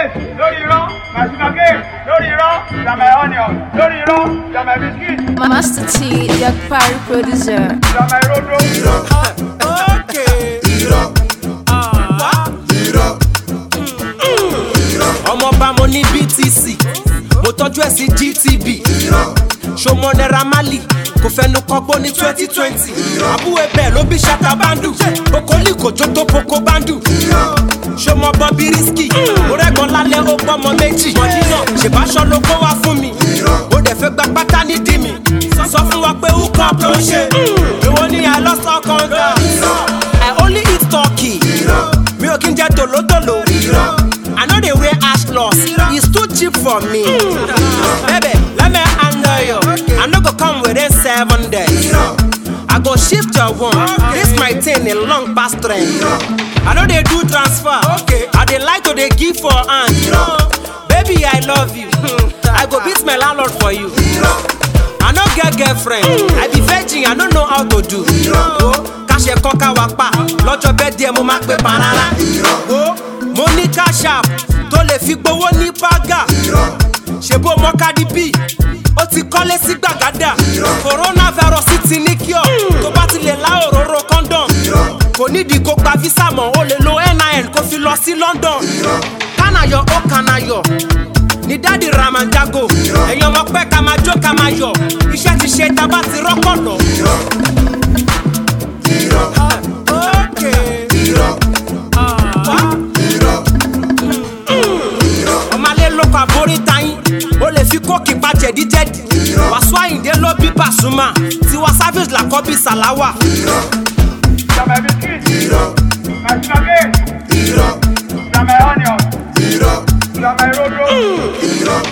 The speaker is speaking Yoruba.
cake, lórí irọ́, my sugar cake, lórí irọ́, you are my onion, lórí irọ́, you are my biscuit. Master T, your party producer. You are my road. Okay. Ọmọ bá mo ní BTC, mo tọ́jú ẹ̀ sí GTB. Ṣọmọ Naira Marley, kò fẹnu kọ́gbó ní 2020. Àbúwé bẹ́ẹ̀ ló bí Shatta Bandu, Okoli kò jó tó Poko Bandu. Ṣọmọ Bobby Risky, mo rẹ́gbọ́n lálẹ́ ó gbọ́mọ méjì. Mọ̀dínà, ṣèbáṣọ ló kó wá fún mi. Ó dẹ̀ fẹ́ gba pátá ní dì mí. Sọ fún wa pé hookup ló ń ṣe. Èwo ni I lost all contact. I only eat turkey. Mi ò kí ń jẹ tòlótòló. I know they wear ash loss. It's too cheap for me. Baby, let me handle you. I no go come within 7 days. I go shift your one. This my thing a long past trend. I know they do transfer. I dey like to dey give for hand. Baby, I love you. I go beat my landlord for you. I no get girlfriend. I be virgin. I don't know how to do. Cash koka wapa. Lọ́jọ́ birthday mo máa pe banana. Mo ní cash app tó lè fi gbowó ní bágà. Ṣèbó mọ Cardi B, ó ti kọ́lé sí gbàgádà. Coronavirus ti ní cure, tó bá ti lè lá òróró condom. Kò nídìí kó gba visa mọ́, ó lè lo NIN kó fi lọ sí London. Kánayọ̀ ó kánayọ̀, ní dáàdi Ramanjago. Ẹ̀yin ọmọ pẹ́ ká máa jó ká máa yọ̀, iṣẹ́ ti ṣe tá bá ti rọ́kọ̀ lọ. Ọmọlélókọ̀ àbóríta yín, ó lè fi kókì pa jẹ̀díjẹ̀dí. Wàsó Àyìndé ló bí Pasuma, Tiwa Savage làkọ́ bí Sàláwà. You are my biscuit, my sugar cake, you are my onion, you are my road.